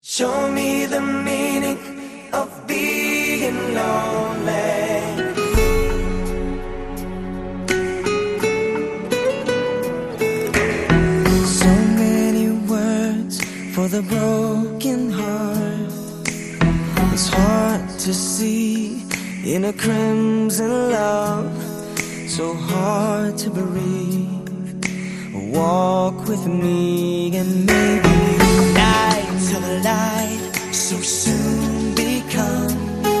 Show me the meaning of being lonely. So many words for the broken heart. It's hard to see in a crimson love, so hard to breathe. Walk with me and maybe nights of light so soon become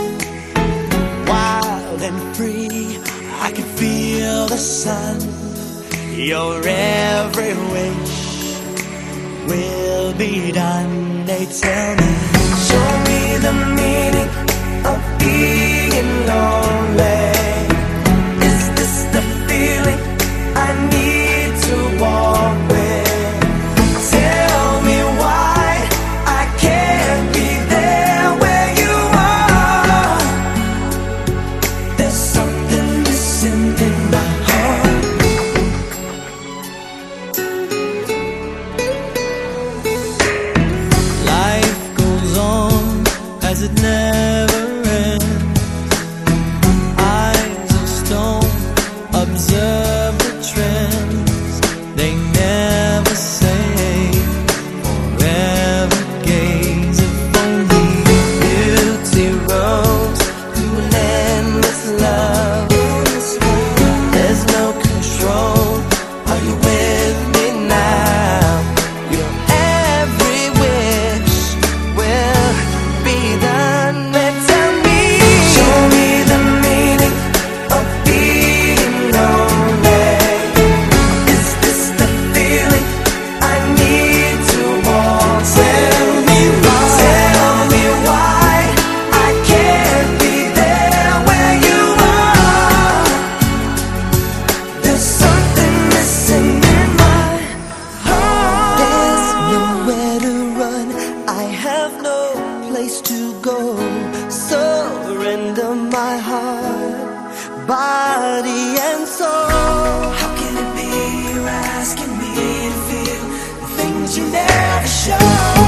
wild and free. I can feel the sun. Your every wish will be done. They tell me, show me the meaning of being lonely. Is this the feeling I need to walk with? Tell me why I can't be there where you are. There's something missing in my heart. Life goes on as it never ends. Eyes of stone observe the trends. They never say forever gaze. If only beauty rose to an endless love. There's no control. Are you with me now? Your every wish will be done. Tell me, show me the meaning of being lonely. Is this the feeling I need to walk? Tell me why I can't be there where you are. There's something missing in my heart. There's nowhere to run. I have no place to go. Surrender my heart, body and soul. How can it be you're asking me to feel the things you never show?